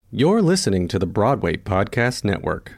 You're listening to the Broadway Podcast Network.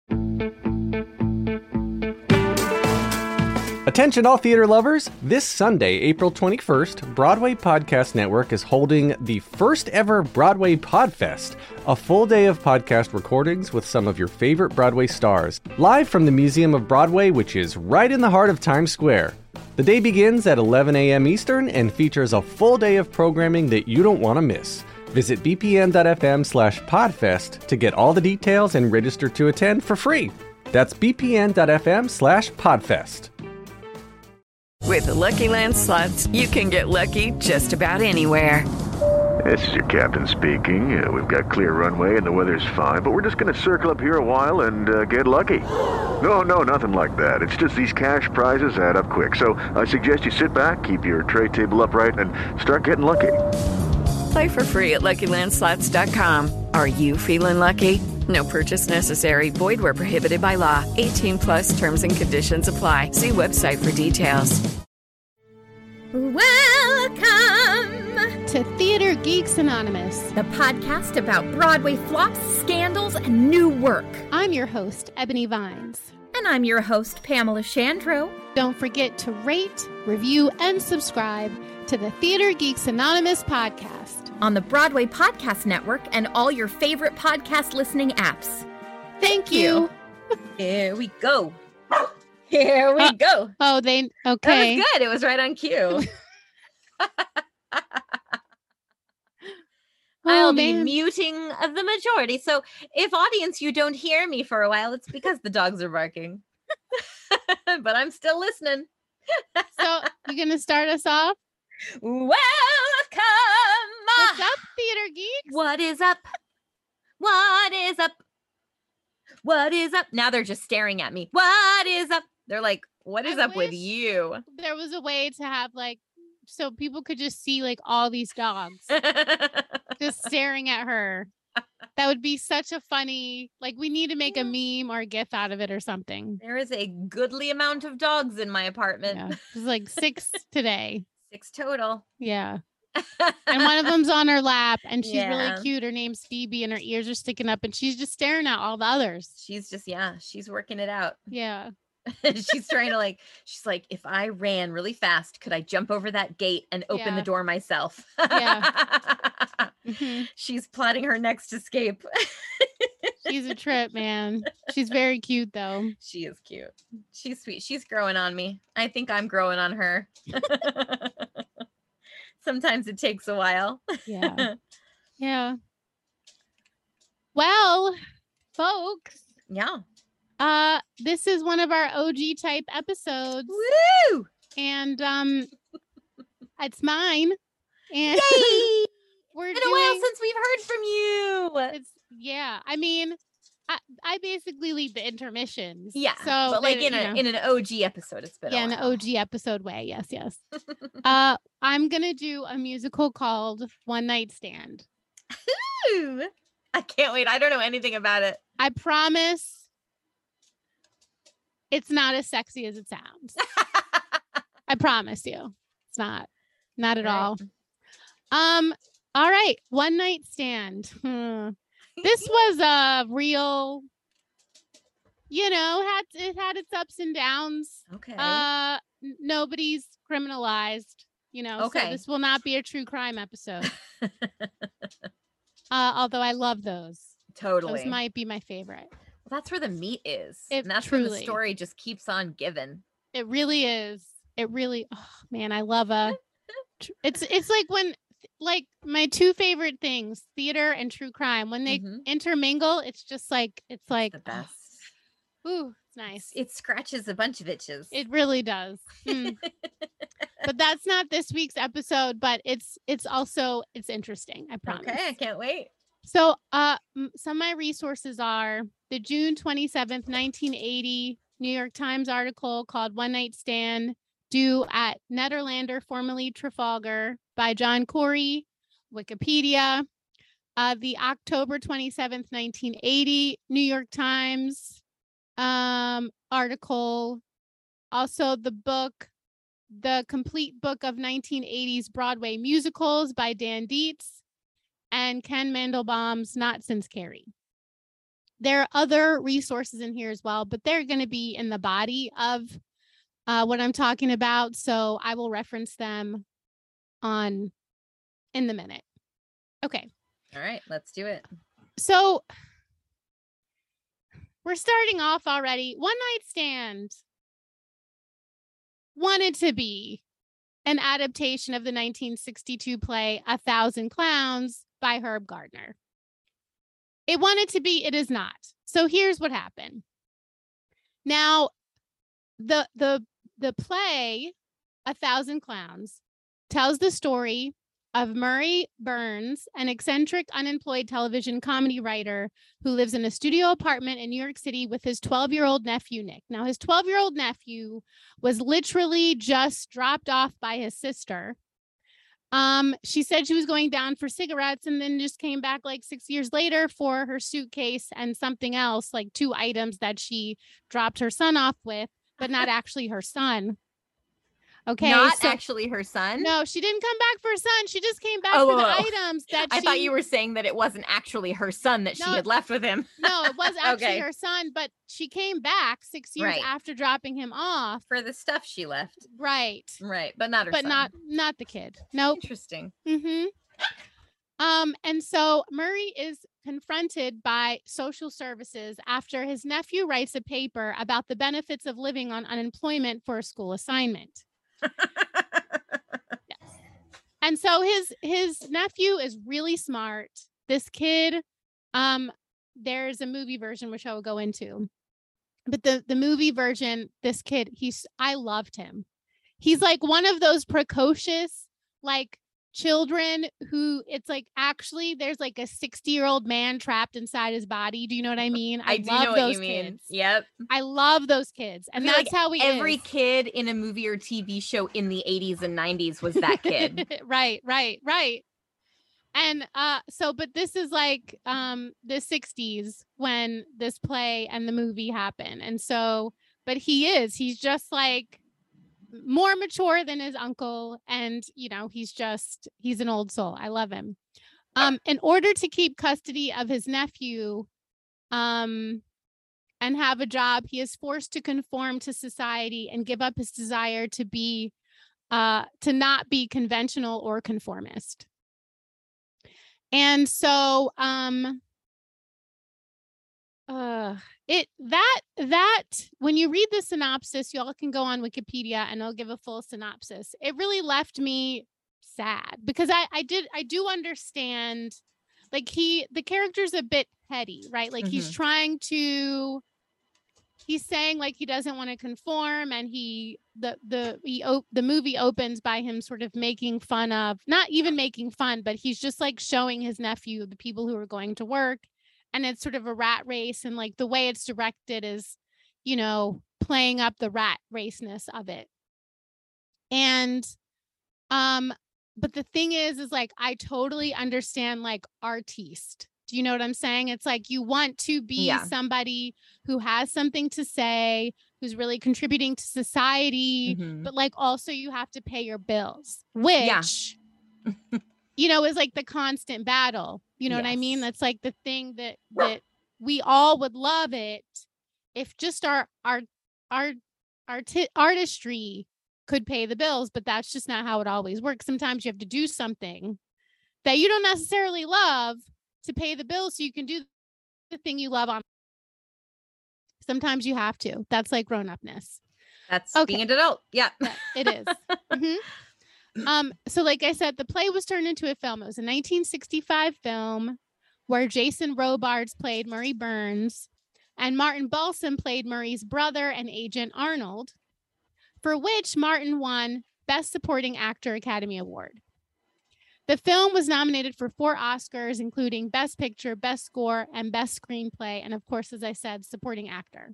Attention all theater lovers! This Sunday, April 21st, Broadway Podcast Network is holding the first ever Broadway Podfest, a full day of podcast recordings with some of your favorite Broadway stars, live from the Museum of Broadway, which is right in the heart of Times Square. The day begins at 11 a.m. Eastern and features a full day of programming that you don't want to miss. Visit bpn.fm/podfest to get all the details and register to attend for free. That's bpn.fm/podfest. With the Lucky Land Slots, you can get lucky just about anywhere. This is your captain speaking. We've got clear runway and the weather's fine, but we're just going to circle up here a while and get lucky. No, nothing like that. It's just these cash prizes add up quick. So I suggest you sit back, keep your tray table upright, and start getting lucky. Play for free at LuckyLandSlots.com. Are you feeling lucky? No purchase necessary. Void where prohibited by law. 18+ terms and conditions apply. See website for details. Welcome to Theater Geeks Anonymous, the podcast about Broadway flops, scandals, and new work. I'm your host, Ebony Vines. And I'm your host, Pamela Shandro. Don't forget to rate, review, and subscribe to the Theater Geeks Anonymous podcast on the Broadway Podcast Network and all your favorite podcast listening apps. Thank you. Here we go. Here we go. Oh, okay. That was good. It was right on cue. I'll be muting the majority. So if audience, you don't hear me for a while, it's because the dogs are barking. But I'm still listening. So you're going to start us off? Welcome. What's up, Theater Geeks? What is up? What is up? What is up? Now they're just staring at me. What is up? They're like, what is up with you? There was a way to have so people could just see all these dogs just staring at her. That would be such a funny, we need to make a meme or a GIF out of it or something. There is a goodly amount of dogs in my apartment. Yeah. There's 6 today. 6 total. Yeah. And one of them's on her lap and she's really cute. Her name's Phoebe and her ears are sticking up and she's just staring at all the others. She's just, she's working it out. Yeah. She's trying to she's like, if I ran really fast, could I jump over that gate and open the door myself? Yeah. Mm-hmm. She's plotting her next escape. She's a trip, man. She's very cute though. She is cute. She's sweet. She's growing on me. I think I'm growing on her. Sometimes it takes a while. Yeah. Yeah. Well, folks. Yeah. This is one of our OG type episodes. Woo! And it's mine. And yay! We're been a while since we've heard from you. I mean, I basically lead the intermissions. Yeah. So but in an OG episode, it's been in an OG episode way. Yes. I'm gonna do a musical called One Night Stand. Ooh, I can't wait. I don't know anything about it. I promise it's not as sexy as it sounds. I promise you. It's not at all. All right. One Night Stand. This was a real, it had its ups and downs. Okay. Nobody's criminalized, okay. So this will not be a true crime episode. Although I love those. Totally. Those might be my favorite. Well, that's where the meat is. And that's truly, where the story just keeps on giving. It really is. It really, oh man, I love it's when my 2 favorite things, theater and true crime, when they intermingle, it's just it's the best. Ooh, it's nice. It scratches a bunch of itches. It really does. But that's not this week's episode, but it's interesting. I promise. Okay, I can't wait. So, some of my resources are the June 27th, 1980 New York Times article called One Night Stand, due at Nederlander, formerly Trafalgar, by John Corey, Wikipedia. The October 27th, 1980 New York Times article. Also the book, The Complete Book of 1980s Broadway Musicals by Dan Dietz. and Ken Mandelbaum's Not Since Carrie. There are other resources in here as well, but they're going to be in the body of what I'm talking about. So I will reference them in the minute. Okay. All right, let's do it. So we're starting off already. One Night Stand wanted to be an adaptation of the 1962 play A Thousand Clowns by Herb Gardner. It wanted to be, it is not. So here's what happened. Now, the play A Thousand Clowns tells the story of Murray Burns, an eccentric, unemployed television comedy writer who lives in a studio apartment in New York City with his 12-year-old nephew, Nick. Now, his 12-year-old nephew was literally just dropped off by his sister. She said she was going down for cigarettes and then just came back like 6 years later for her suitcase and something else, like 2 items that she dropped her son off with, but not actually her son. Okay. Not actually her son? No, she didn't come back for her son. She just came back for the items that I thought you were saying that it wasn't actually her son that she had left with him. No, it was actually her son, but she came back 6 years after dropping him off. For the stuff she left. Right. Right, but not her son. But not the kid. Nope. Interesting. Mm-hmm. And so Murray is confronted by social services after his nephew writes a paper about the benefits of living on unemployment for a school assignment. Yes. And so his nephew is really smart. This kid, there's a movie version which I will go into. But the movie version, this kid, I loved him. He's like one of those precocious, like children who it's like actually there's like a 60-year-old man trapped inside his body. Do you know what I mean? I do know what you mean. Kids. Yep. I love those kids. And that's like how every kid in a movie or TV show in the 80s and 90s was that kid. Right. And but this is like the 60s when this play and the movie happen. And so, but he's just like more mature than his uncle, and he's an old soul. I love him. In order to keep custody of his nephew and have a job, he is forced to conform to society and give up his desire to not be conventional or conformist. And so that when you read the synopsis, y'all can go on Wikipedia and I'll give a full synopsis. It really left me sad because I do understand, like the character's a bit petty, right? Like he's saying like he doesn't want to conform, and the movie opens by him sort of making fun of, not even making fun, but he's just like showing his nephew the people who are going to work. And it's sort of a rat race, and like the way it's directed is, playing up the rat raceness of it. And, but the thing is like, I totally understand like artiste. Do you know what I'm saying? It's like, you want to be somebody who has something to say, who's really contributing to society, but like also you have to pay your bills, which, is like the constant battle. You know what I mean? That's like the thing that we all would love it if just our artistry could pay the bills, but that's just not how it always works. Sometimes you have to do something that you don't necessarily love to pay the bills so you can do the thing you love on. Sometimes you have to. That's like grown-upness. That's being an adult. Yeah. It is. So like I said, the play was turned into a film. It was a 1965 film where Jason Robards played Murray Burns and Martin Balsam played Murray's brother and agent Arnold, for which Martin won Best Supporting Actor Academy Award. The film was nominated for 4 Oscars, including Best Picture, Best Score, and Best Screenplay, and of course, as I said, Supporting Actor.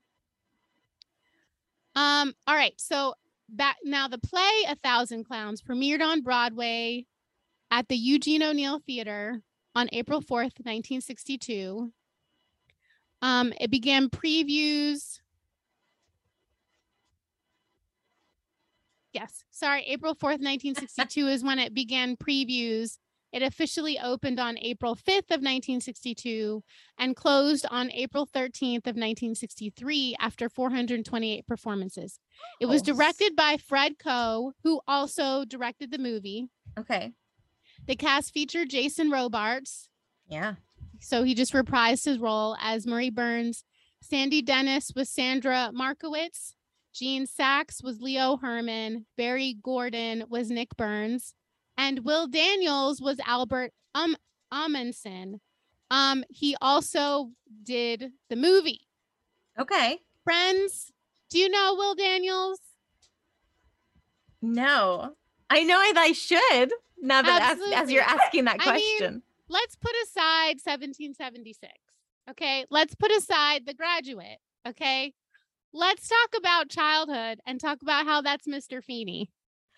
All right, so now the play A Thousand Clowns premiered on Broadway at the Eugene O'Neill Theater on April 4th, 1962. It began previews. April 4th, 1962 is when it began previews It officially opened on April 5th of 1962 and closed on April 13th of 1963 after 428 performances. It was directed by Fred Coe, who also directed the movie. Okay. The cast featured Jason Robards. Yeah. So he just reprised his role as Murray Burns. Sandy Dennis was Sandra Markowitz. Gene Sachs was Leo Herman. Barry Gordon was Nick Burns. And Will Daniels was Albert Amundsen. He also did the movie. Okay. Friends, do you know Will Daniels? No. I know I should, now that as you're asking that question. I mean, let's put aside 1776. Okay. Let's put aside The Graduate. Okay. Let's talk about childhood and talk about how that's Mr. Feeney.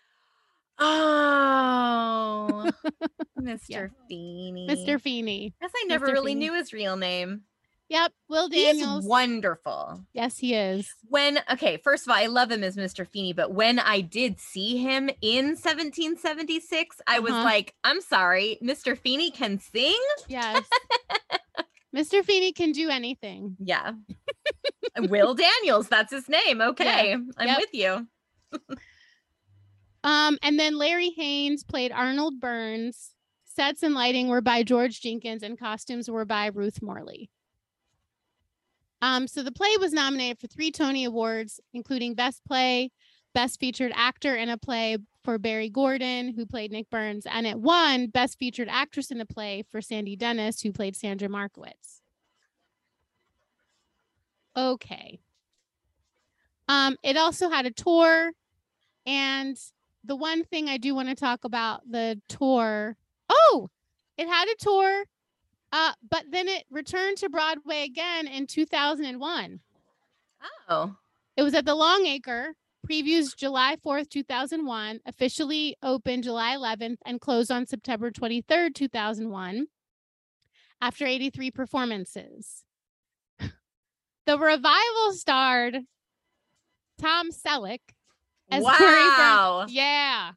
Oh, Mr. Feeney. Mr. Feeney. Guess I never really knew his real name. Yep. Will Daniels. He's wonderful. Yes, he is. First of all, I love him as Mr. Feeney, but when I did see him in 1776, I was like, I'm sorry, Mr. Feeney can sing? Yes. Mr. Feeney can do anything. Yeah. Will Daniels, that's his name. Okay. Yeah. I'm with you. And then Larry Haynes played Arnold Burns. Sets and lighting were by George Jenkins and costumes were by Ruth Morley. So the play was nominated for 3 Tony Awards, including Best Play, Best Featured Actor in a Play for Barry Gordon, who played Nick Burns, and it won Best Featured Actress in a Play for Sandy Dennis, who played Sandra Markowitz. Okay. It also had a tour, and the one thing I do want to talk about the tour. Oh, it had a tour, but then it returned to Broadway again in 2001. Oh. It was at the Longacre. Previews July 4th, 2001. Officially opened July 11th and closed on September 23rd, 2001. After 83 performances. The revival starred Tom Selleck as wow. Yeah.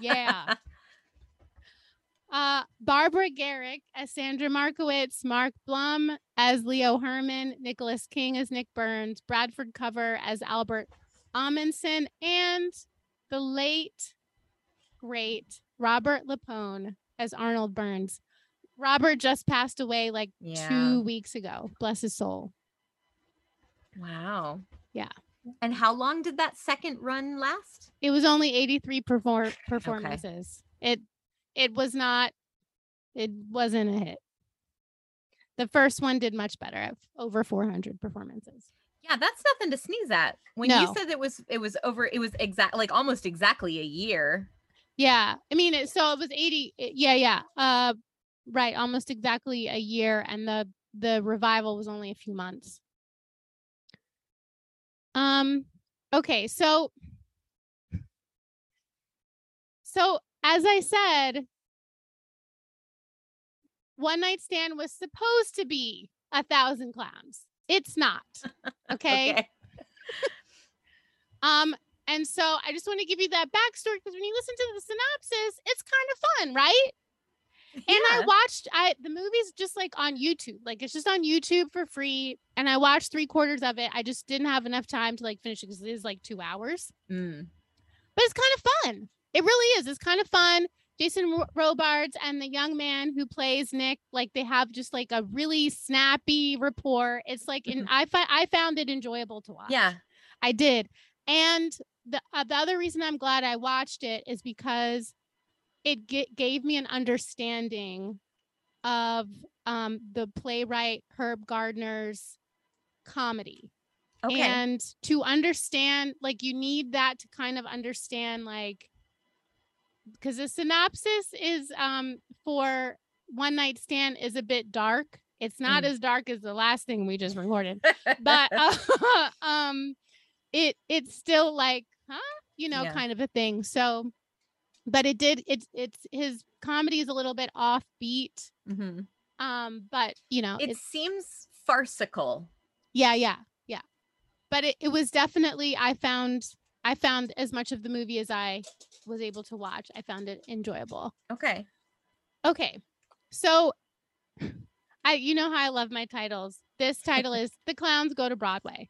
Barbara Garrick as Sandra Markowitz, Mark Blum as Leo Herman, Nicholas King as Nick Burns, Bradford Cover as Albert Amundsen, and the late, great Robert Lapone as Arnold Burns. Robert just passed away 2 weeks ago. Bless his soul. Wow. Yeah. And how long did that second run last? It was only 83 performances. Okay. It wasn't a hit. The first one did much better, at over 400 performances. Yeah, that's nothing to sneeze at. When you said it was almost exactly a year. Yeah. I mean, it was 80. Yeah. Right. Almost exactly a year. And the revival was only a few months. Okay. So as I said, One Night Stand was supposed to be 1,000 Clowns. It's not. Okay. Okay. And so I just want to give you that backstory, because when you listen to the synopsis, it's kind of fun, right? Yeah. And I watched the movie's just on YouTube. It's just on YouTube for free. And I watched 3/4 of it. I just didn't have enough time to finish it because it is 2 hours. Mm. But it's kind of fun. It really is. It's kind of fun. Jason Robards and the young man who plays Nick, they have just a really snappy rapport. It's I found it enjoyable to watch. Yeah, I did. And the other reason I'm glad I watched it is because it gave me an understanding of the playwright Herb Gardner's comedy. Okay. And to understand, you need that to kind of understand, because the synopsis is for One Night Stand is a bit dark. It's not as dark as the last thing we just recorded, but it's still kind of a thing. So, but it's his comedy is a little bit offbeat. Mm-hmm. But it seems farcical. Yeah. But it was definitely, I found as much of the movie as I was able to watch. I found it enjoyable. Okay. Okay. So you know how I love my titles. This title is The Clowns Go to Broadway.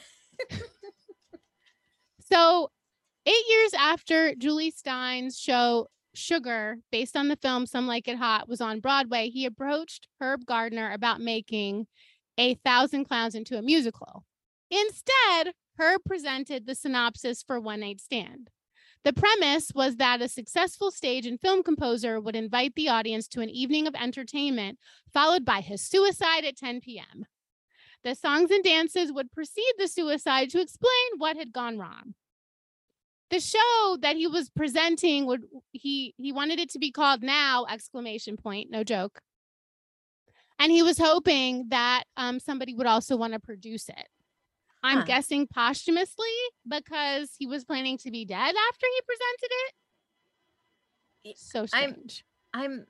So 8 years after Julie Stein's show Sugar, based on the film Some Like It Hot, was on Broadway, he approached Herb Gardner about making 1,000 Clowns into a musical. Instead, Herb presented the synopsis for One Night Stand. The premise was that a successful stage and film composer would invite the audience to an evening of entertainment, followed by his suicide at 10 p.m. The songs and dances would precede the suicide to explain what had gone wrong. The show that he was presenting he wanted it to be called Now! ! No joke. And he was hoping that somebody would also want to produce it. I'm guessing posthumously because he was planning to be dead after he presented it. So strange. I'm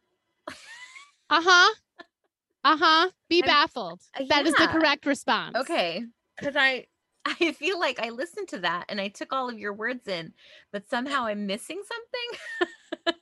Be baffled. That is the correct response. Okay. Because I feel like I listened to that and I took all of your words in, but somehow I'm missing something.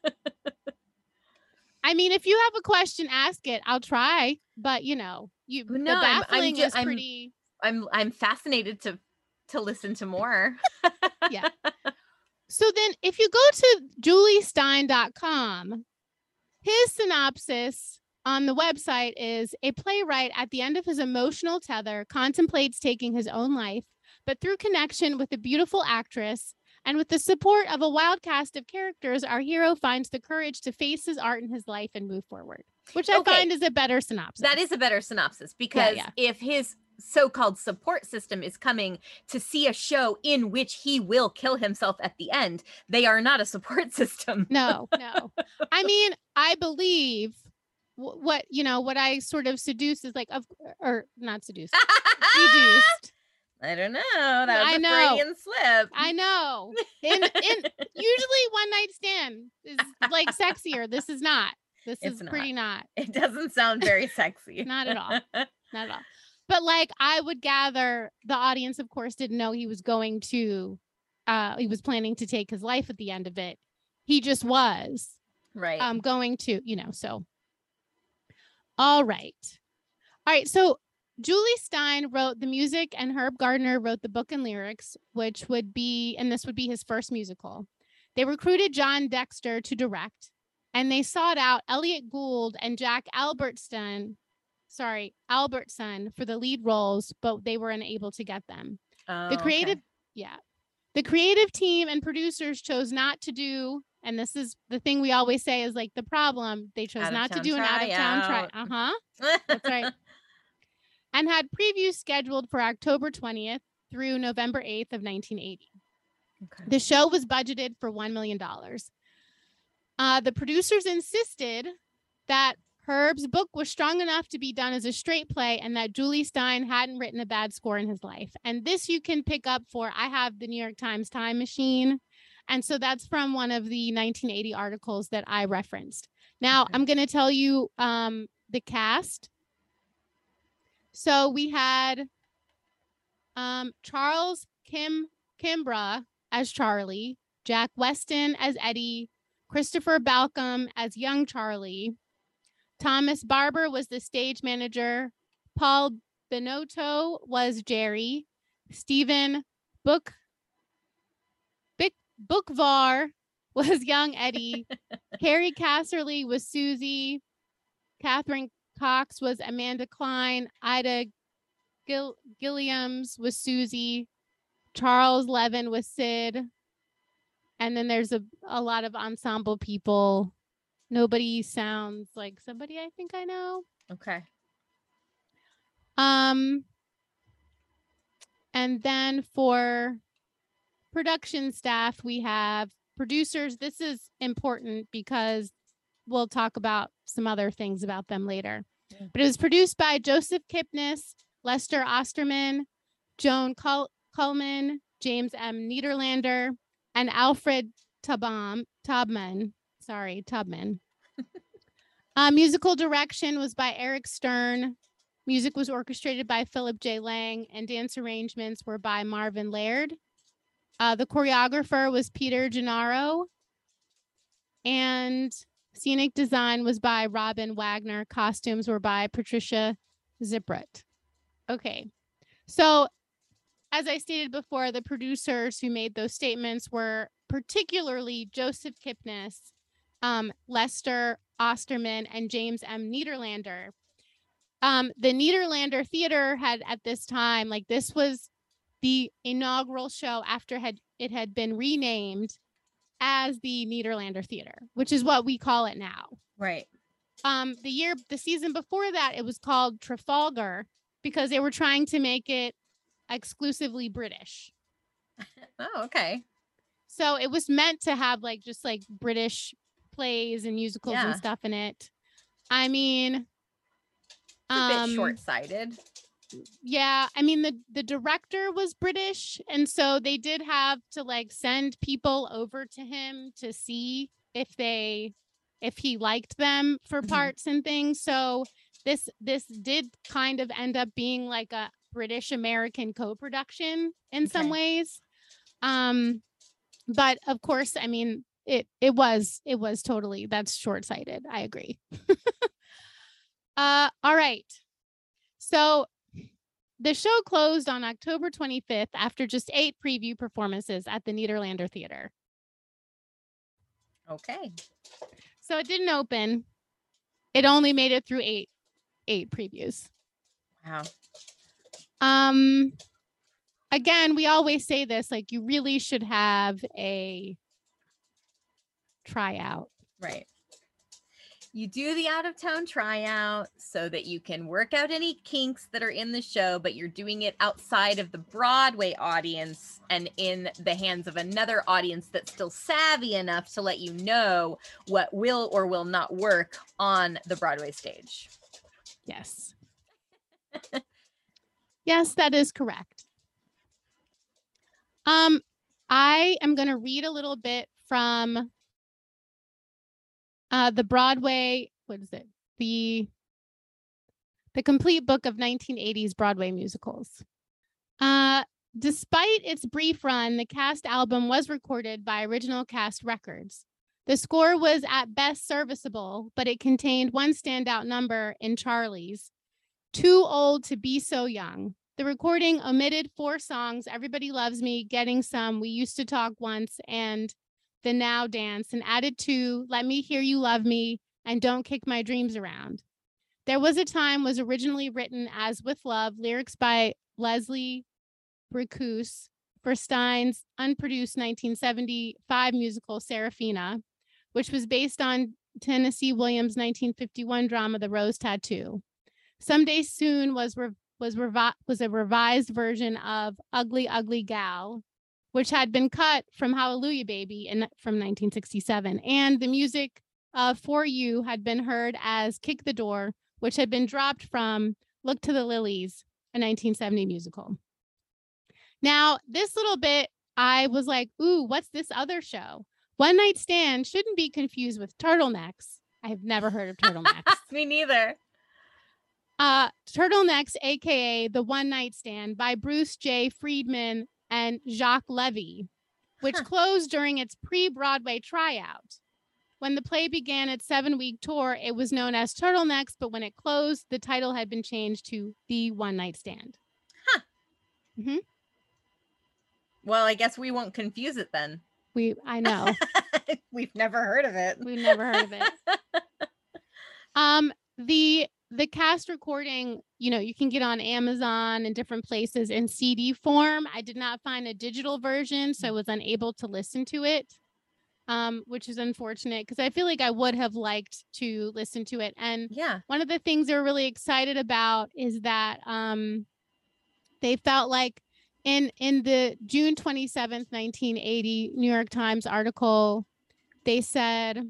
I mean, if you have a question, ask it. I'll try. But the baffling is pretty. I'm fascinated to listen to more. Yeah. So then if you go to juliestein.com, his synopsis on the website is a playwright at the end of his emotional tether contemplates taking his own life, but through connection with a beautiful actress and with the support of a wild cast of characters, our hero finds the courage to face his art and his life and move forward, which I find is a better synopsis. That is a better synopsis because if his so-called support system is coming to see a show in which he will kill himself at the end, they are not a support system. No. I mean, I believe what I sort of seduced is not seduced, seduced. I don't know. That was a Freudian slip. I know. In usually One Night Stand is like sexier. This is not. This is pretty not. It doesn't sound very sexy. Not at all. Not at all. But I would gather the audience, of course, didn't know he was going to, he was planning to take his life at the end of it. He just was. Right. Going to, so. All right. So Julie Stein wrote the music and Herb Gardner wrote the book and lyrics, this would be his first musical. They recruited John Dexter to direct, and they sought out Elliot Gould and Jack Albertson for the lead roles, but they were unable to get them. The creative team and producers chose not to do, and this is the thing we always say is the problem. They chose not to do an out-of-town try. That's right. And had previews scheduled for October 20th through November 8th of 1980. Okay. The show was budgeted for $1 million. The producers insisted that Herb's book was strong enough to be done as a straight play and that Julie Stein hadn't written a bad score in his life. And this you can pick up I have the New York Times Time Machine. And so that's from one of the 1980 articles that I referenced. Now, I'm going to tell you the cast. So we had Charles Kimbrough as Charlie, Jack Weston as Eddie, Christopher Balcom as young Charlie, Thomas Barber was the stage manager, Paul Benotto was Jerry, Stephen Bookvar was young Eddie, Harry Casserly was Susie, Catherine Cox was Amanda Klein, Ida Gilliams was Susie, Charles Levin was Sid, and then there's a lot of ensemble people. Nobody sounds like somebody I think I know. Okay. And then for production staff, we have producers. This is important because we'll talk about some other things about them later. Yeah. But it was produced by Joseph Kipnis, Lester Osterman, Joan Kuhlman, James M. Niederlander, and Alfred Tubman. Musical direction was by Eric Stern. Music was orchestrated by Philip J. Lang, and dance arrangements were by Marvin Laird. The choreographer was Peter Gennaro. And Scenic design was by Robin Wagner. Costumes were by Patricia Zippert. Okay. So as I stated before, the producers who made those statements were particularly Joseph Kipnis, Lester Osterman, and James M. Niederlander. The Niederlander Theater had at this time, like this was the inaugural show after it had been renamed as the Niederlander Theater, which is what we call it now. Right. The season before that, it was called Trafalgar because they were trying to make it exclusively British. Oh, okay. So it was meant to have like just like British plays and musicals and stuff in it. I mean, it's a bit short-sighted. Yeah, I mean the director was British, and so they did have to like send people over to him to see if he liked them for parts and things. So this did kind of end up being like a British American co-production in some ways. But of course, I mean it was totally, that's short-sighted. I agree. All right. So the show closed on October 25th after just 8 preview performances at the Niederlander Theater. Okay. So it didn't open. It only made it through eight previews. Wow. Again, we always say this, like you really should have a tryout. Right. You do the out-of-town tryout so that you can work out any kinks that are in the show, but you're doing it outside of the Broadway audience and in the hands of another audience that's still savvy enough to let you know what will or will not work on the Broadway stage. Yes. Yes, that is correct. I am going to read a little bit from the Broadway, what is it? The Complete Book of 1980s Broadway Musicals. Despite its brief run, the cast album was recorded by Original Cast Records. The score was at best serviceable, but it contained one standout number in Charlie's, Too Old to Be So Young. The recording omitted 4 songs, Everybody Loves Me, Getting Some, We Used to Talk Once, and The Now Dance, and added 2, Let Me Hear You Love Me, and Don't Kick My Dreams Around. There Was a Time was originally written as With Love, lyrics by Leslie Bricusse for Stein's unproduced 1975 musical Serafina, which was based on Tennessee Williams' 1951 drama The Rose Tattoo. Someday Soon was a revised version of Ugly Ugly Gal, which had been cut from Hallelujah Baby from 1967. And the music For You had been heard as Kick the Door, which had been dropped from Look to the Lilies, a 1970 musical. Now, this little bit, I was like, ooh, what's this other show? One Night Stand shouldn't be confused with Turtlenecks. I have never heard of Turtlenecks. Me neither. Turtlenecks, aka The One Night Stand by Bruce J. Friedman and Jacques Levy, which closed during its pre-Broadway tryout. When the play began its 7-week tour, it was known as Turtlenecks, but when it closed, the title had been changed to The One Night Stand. Huh. Mm-hmm. Well, I guess we won't confuse it then. I know. We've never heard of it. We've never heard of it. The cast recording, you can get on Amazon and different places in CD form. I did not find a digital version, so I was unable to listen to it, which is unfortunate because I feel like I would have liked to listen to it. And one of the things they were really excited about is that they felt like in the June 27th, 1980 New York Times article, they said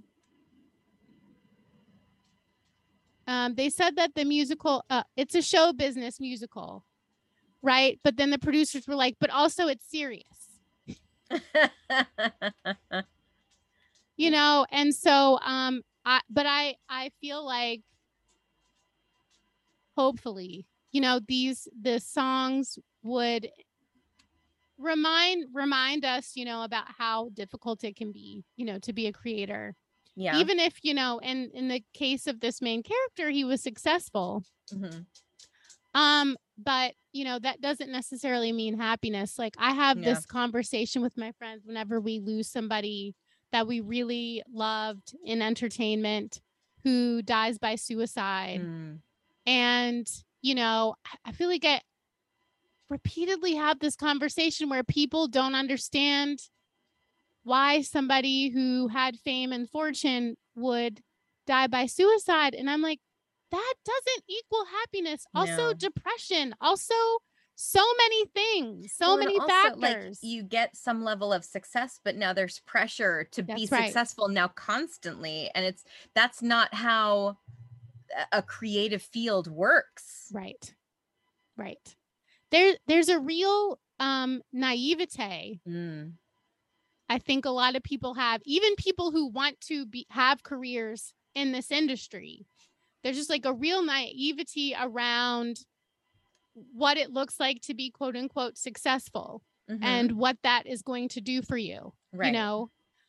that the musical, it's a show business musical, right? But then the producers were like, but also it's serious. And so I feel like hopefully, the songs would remind us, about how difficult it can be, to be a creator. Yeah. Even if, you know, in the case of this main character, he was successful. But you know, that doesn't necessarily mean happiness. Like I have this conversation with my friends whenever we lose somebody that we really loved in entertainment who dies by suicide. And, you know, I feel like I repeatedly have this conversation where people don't understand why somebody who had fame and fortune would die by suicide. And I'm like, that doesn't equal happiness. Also No. depression. Also so many things, so Well, and many also, factors. like, you get some level of success, but now there's pressure to be That's right. successful now constantly. And that's not how a creative field works. Right. Right. There's a real naivete. I think a lot of people have, even people who want to have careers in this industry. There's just like a real naivety around what it looks like to be quote unquote successful and what that is going to do for you. Right. You know,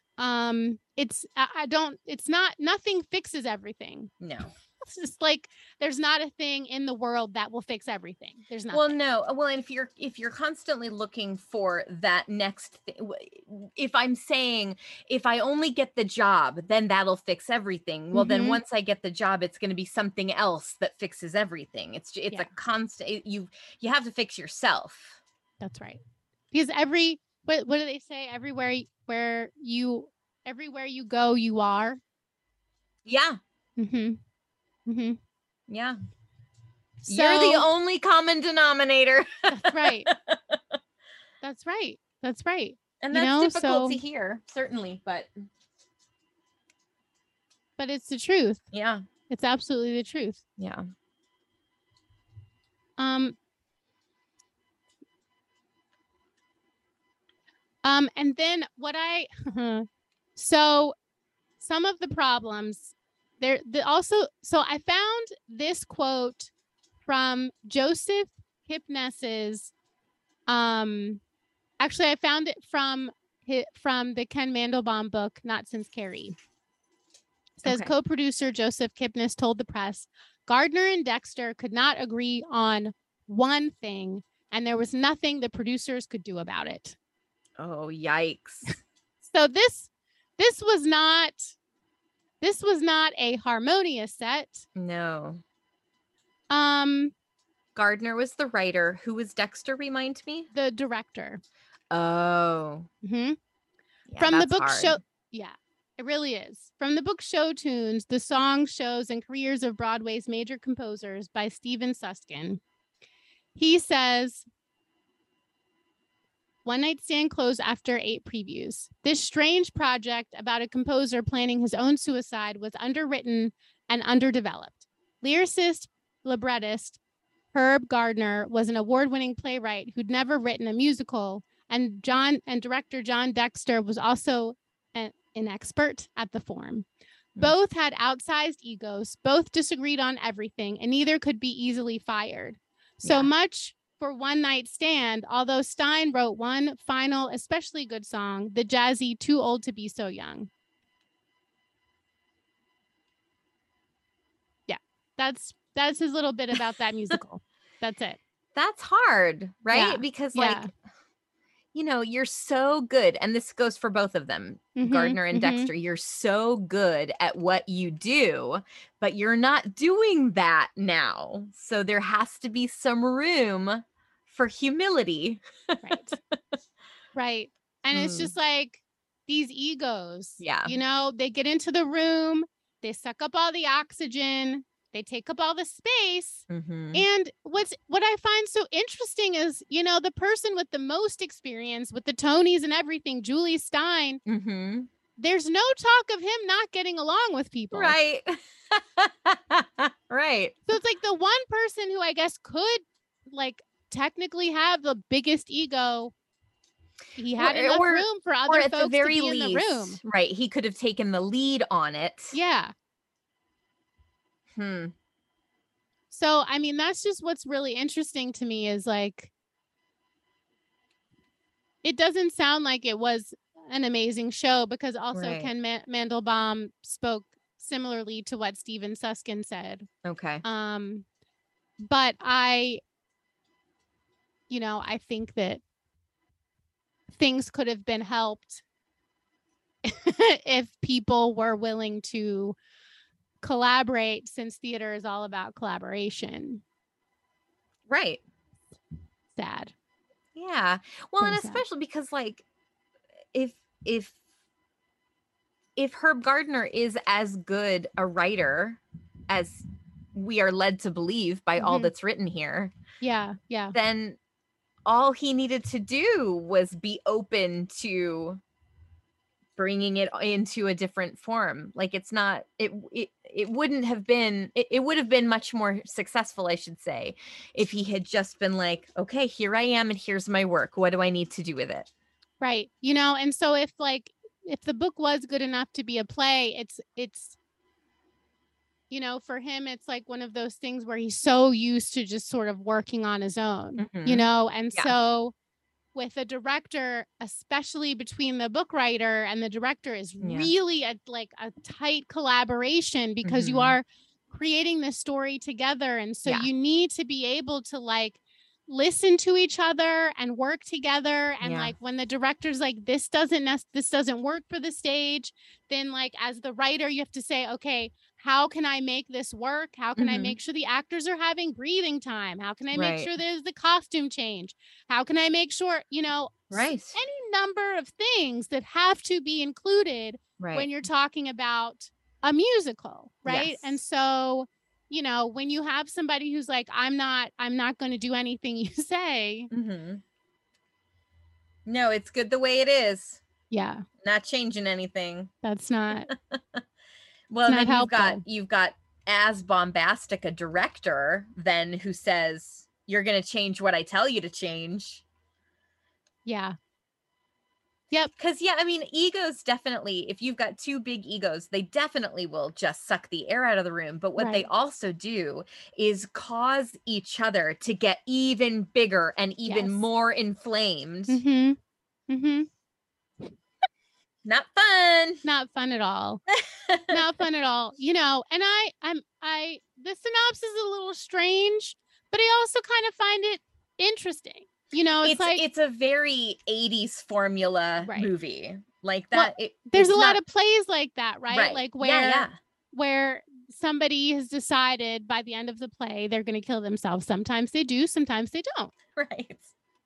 nothing fixes everything. No. It's just like there's not a thing in the world that will fix everything. There's nothing. Well, no. Well, and if you're constantly looking for that next if I'm saying if I only get the job, then that'll fix everything. Well, then once I get the job, it's going to be something else that fixes everything. It's a constant. You have to fix yourself. That's right. Because what do they say? Everywhere you go, you are. Yeah. Yeah. So, you're the only common denominator. That's right. That's right. That's right. And that's difficult to hear, certainly, but it's the truth. Yeah. It's absolutely the truth. Yeah. And then so some of the problems so I found this quote from Joseph Kipnis's, actually I found it from the Ken Mandelbaum book, Not Since Carrie. It says co-producer Joseph Kipnis told the press, Gardner and Dexter could not agree on one thing, and there was nothing the producers could do about it. Oh, yikes. So this was not a harmonious set. No. Gardner was the writer. Who was Dexter, remind me? The director. Oh. Yeah, from the book Show. Yeah, it really is. From the book Show Tunes, the songs, shows, and careers of Broadway's major composers by Stephen Suskin. He says, One Night Stand closed after 8 previews. This strange project about a composer planning his own suicide was underwritten and underdeveloped. Lyricist, librettist Herb Gardner was an award-winning playwright who'd never written a musical, and director John Dexter was also an expert at the form. Both had outsized egos, both disagreed on everything, and neither could be easily fired. So much for One Night Stand, although Stein wrote one final, especially good song, the jazzy Too Old to Be So Young. Yeah, that's his little bit about that musical. That's it. That's hard, right? Yeah. Because you're so good. And this goes for both of them, Gardner and Dexter. You're so good at what you do, but you're not doing that now. So there has to be some room for humility. Right. And it's just like these egos. Yeah. You know, they get into the room, they suck up all the oxygen, they take up all the space. And what I find so interesting is, the person with the most experience with the Tonys and everything, Julie Stein, there's no talk of him not getting along with people. Right. Right. So it's like the one person who I guess could technically have the biggest ego. He had enough room for other folks to be in the room. Right. He could have taken the lead on it. Yeah. So, I mean, that's just what's really interesting to me is it doesn't sound like it was an amazing show, because also Right. Ken Mandelbaum spoke similarly to what Steven Susskind said. Okay. But I think that things could have been helped if people were willing to collaborate, since theater is all about collaboration. Right. Sad. Yeah. Well, Very and sad. especially because like if Herb Gardner is as good a writer as we are led to believe by all Mhm. that's written here, Yeah. then all he needed to do was be open to bringing it into a different form. Like it's not it wouldn't have been it would have been much more successful, I should say, if he had just been like, okay, here I am and here's my work, what do I need to do with it? Right. And so if the book was good enough to be a play, it's for him, it's like one of those things where he's so used to just sort of working on his own, Mhm. and Yeah. so with a director, especially between the book writer and the director, is Yeah. really a tight collaboration, because you Mhm. are creating this story together. And so Yeah. you need to be able to listen to each other and work together. And Yeah. when the director's like, this doesn't work for the stage, then as the writer, you have to say, okay, how can I make this work? How can I Mhm. make sure the actors are having breathing time? How can I make Right. sure there's the costume change? How can I make sure, Right. any number of things that have to be included Right. when you're talking about a musical, right? Yes. And so, when you have somebody who's like, I'm not going to do anything you say. Mhm. No, it's good the way it is. Yeah, Not changing anything. that's not Well, and not then helpful. you've got as bombastic a director then who says, you're going to change what I tell you to change. Yeah. Yep. Because, yeah, I mean, egos definitely, if you've got two big egos, they definitely will just suck the air out of the room. But what they Right. also do is cause each other to get even bigger and even Yes. more inflamed. Mm-hmm. Not fun. Not fun at all. Not fun at all. And the synopsis is a little strange, but I also kind of find it interesting. It's a very 80s formula Right. movie. Like that. Well, there's a lot of plays like that, right? Right. Like Yeah. where somebody has decided by the end of the play they're going to kill themselves. Sometimes they do, sometimes they don't. Right.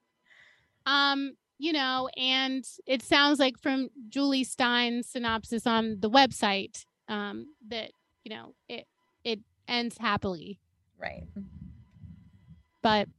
And it sounds like from Julie Stein's synopsis on the website, that it ends happily. Right. But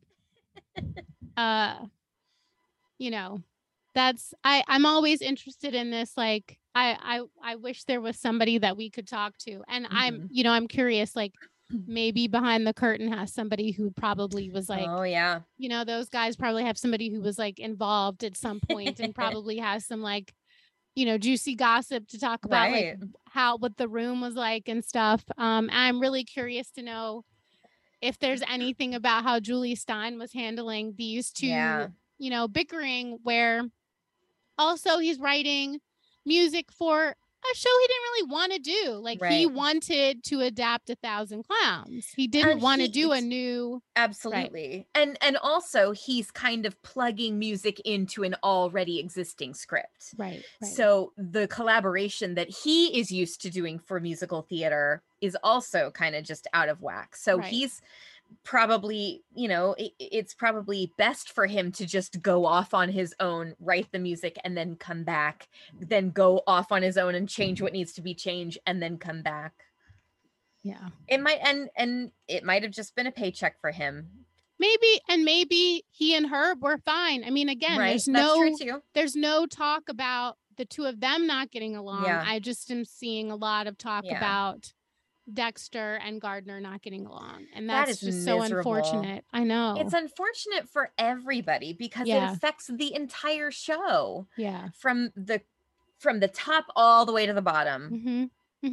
that's I'm always interested in this. Like I wish there was somebody that we could talk to, and I'm curious, like maybe behind the curtain has somebody who probably was like, oh yeah, those guys probably have somebody who was like involved at some point and probably has some like juicy gossip to talk about, right. like what the room was like and stuff. I'm really curious to know if there's anything about how Julie Stein was handling these two, bickering, where also he's writing music for a show he didn't really want to do. Like he wanted to adapt 1,000 Clowns. He didn't want to do a new. Absolutely. Right. And also he's kind of plugging music into an already existing script. Right. So the collaboration that he is used to doing for musical theater is also kind of just out of whack. So he's probably, it's probably best for him to just go off on his own, write the music, and then come back, then go off on his own and change what needs to be changed, and then come back. Yeah. It might, and it might have just been a paycheck for him. Maybe he and Herb were fine. I mean, again, That's true too. There's no talk about the two of them not getting along. Yeah. I just am seeing a lot of talk about Dexter and Gardner not getting along, and that's just miserable. So unfortunate. I know it's unfortunate for everybody because it affects the entire show. Yeah, from the top all the way to the bottom.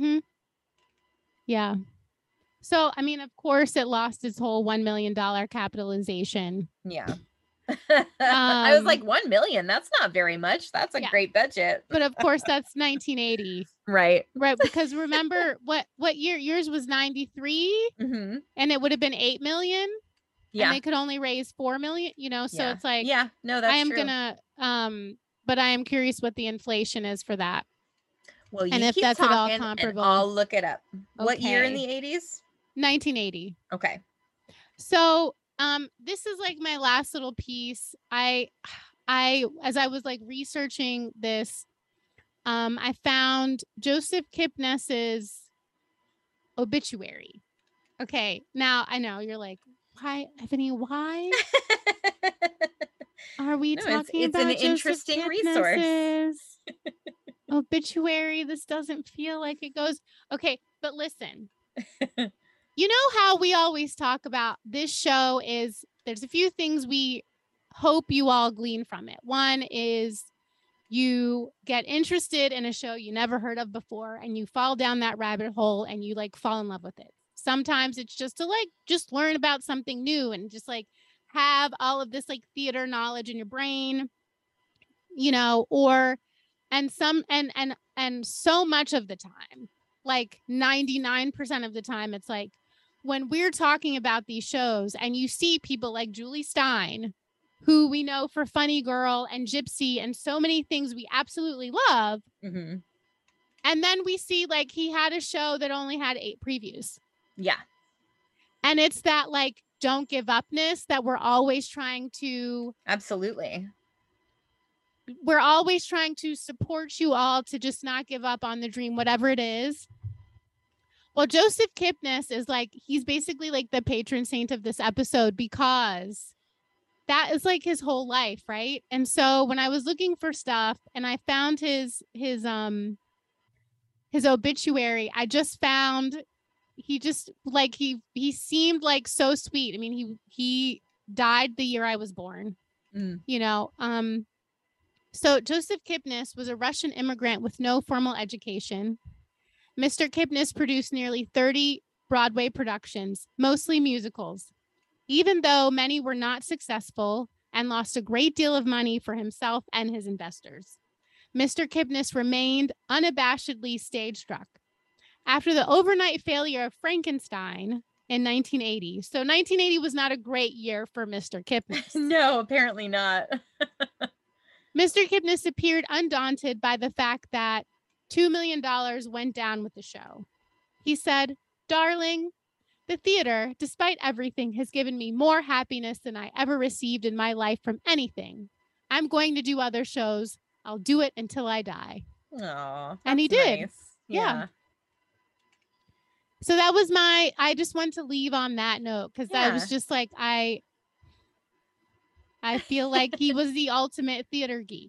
Yeah. So I mean, of course, it lost its whole $1 million capitalization. Yeah. I was like, 1 million. That's not very much. That's a Yeah. great budget. But of course, that's 1980, Right. right? Because remember what year yours was 93, Mm-hmm. and it would have been 8 million, Yeah. and they could only raise 4 million. So Yeah. it's like, yeah, no, that's I am true. gonna but I am curious what the inflation is for that. Well, you and if keep that's at all talking, comparable. and I'll look it up. What year in Okay. the 80s? 1980. Okay. So this is like my last little piece. I as I was like researching this, I found Joseph Kipnis's obituary. Okay, now I know you're like, why, Ebony? Why are we No, talking it's about an interesting resource. Kipnis's obituary? This doesn't feel like it goes. Okay, but listen. You know how we always talk about this show is there's a few things we hope you all glean from it. One is you get interested in a show you never heard of before and you fall down that rabbit hole and you like fall in love with it. Sometimes it's just to like just learn about something new and just like have all of this like theater knowledge in your brain, or and so much of the time, like 99% of the time, it's like when we're talking about these shows and you see people like Julie Stein, who we know for Funny Girl and Gypsy and so many things we absolutely love. Mm-hmm. And then we see like he had a show that only had 8 previews. Yeah. And it's that like don't give upness that we're always trying to. Absolutely. We're always trying to support you all to just not give up on the dream, whatever it is. Well, Joseph Kipnis is like, he's basically like the patron saint of this episode because that is like his whole life, right? And so when I was looking for stuff and I found his obituary, I just found he just like he seemed like so sweet. I mean, he died the year I was born. So Joseph Kipnis was a Russian immigrant with no formal education. Mr. Kipnis produced nearly 30 Broadway productions, mostly musicals, even though many were not successful and lost a great deal of money for himself and his investors. Mr. Kipnis remained unabashedly stage-struck. After the overnight failure of Frankenstein in 1980, so 1980 was not a great year for Mr. Kipnis. No, apparently not. Mr. Kipnis appeared undaunted by the fact that $2 million went down with the show. He said, "Darling, the theater, despite everything, has given me more happiness than I ever received in my life from anything. I'm going to do other shows. I'll do it until I die." Oh, and he did. Nice. Yeah. So that was I just want to leave on that note because I was just like, I feel like he was the ultimate theater geek.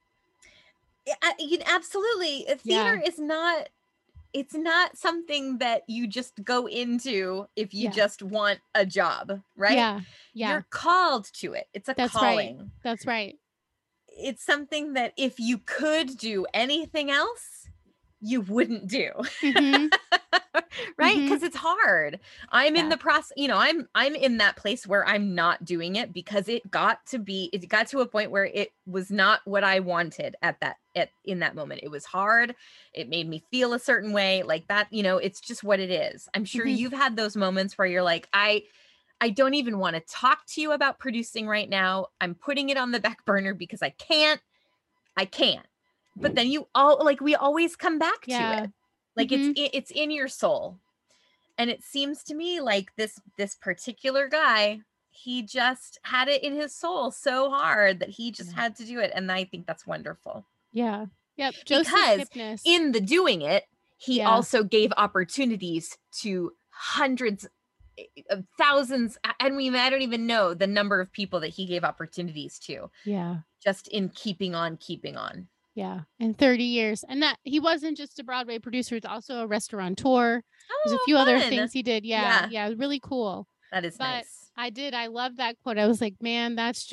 Absolutely. Theater is not, it's not something that you just go into if you just want a job, right? Yeah. You're called to it. It's a calling. Right. That's right. It's something that if you could do anything else, you wouldn't do. Mm-hmm. Right? Because it's hard. I'm in the process, I'm in that place where I'm not doing it because it got to a point where it was not what I wanted in that moment. It was hard. It made me feel a certain way like that. It's just what it is. I'm sure you've had those moments where you're like, I don't even want to talk to you about producing right now. I'm putting it on the back burner because I can't. But then we always come back to it. Like it's in your soul. And it seems to me like this particular guy, he just had it in his soul so hard that he just had to do it. And I think that's wonderful. Yeah. Yep. Because in the doing it, he also gave opportunities to hundreds of thousands. I don't even know the number of people that he gave opportunities to. Yeah. Just in keeping on. Yeah. In 30 years. And that he wasn't just a Broadway producer, he's also a restaurateur. There's a few other things he did. Yeah. It was really cool. That is nice. I love that quote. I was like, man, that's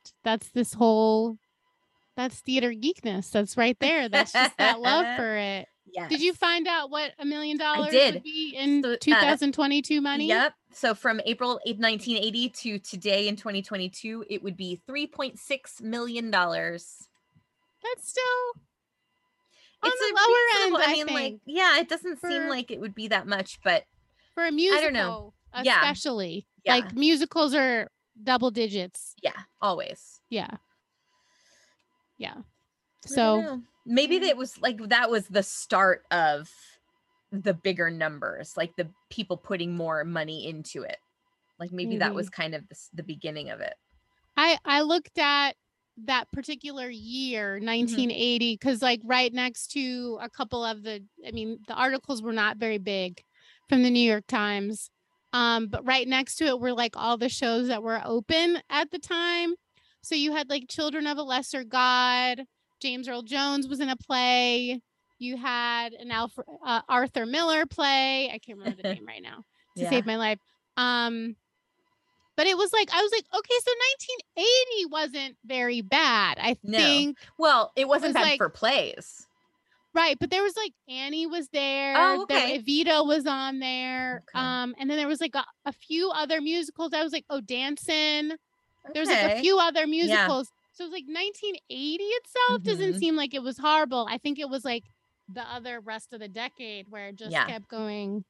theater geekness. That's right there. That's just that love for it. Yes. Did you find out what $1 million did. would be in 2022 money? Yep. So from April 8th, 1980 to today in 2022, it would be $3.6 million. That's still on It's the a lower reasonable, end, I I mean, like, think. yeah, it doesn't For- seem like it would be that much, but For a don't musical, know. Yeah. especially. Yeah. Like musicals are double digits. yeah, always. Yeah. Yeah. I don't So know. Maybe Mm. that was like, that was the start of the bigger numbers, like the people putting more money into it. Like maybe that was kind of the beginning of it. I looked at that particular year, 1980, because like right next to a couple of the articles were not very big from the New York Times. But right next to it were like all the shows that were open at the time. So you had like Children of a Lesser God, James Earl Jones was in a play. You had an Arthur Miller play. I can't remember the name right now to save my life. But it was like, I was like, okay, so 1980 wasn't very bad. I think. Well, it wasn't bad like, for plays. Right. But there was like Annie was there. Oh, okay. Evita was on there. Okay. And then there was like a few other musicals. I was like, oh, Dancing. Okay. There's like a few other musicals. So it was like 1980 itself doesn't seem like it was horrible. I think it was like the other rest of the decade where it just kept going.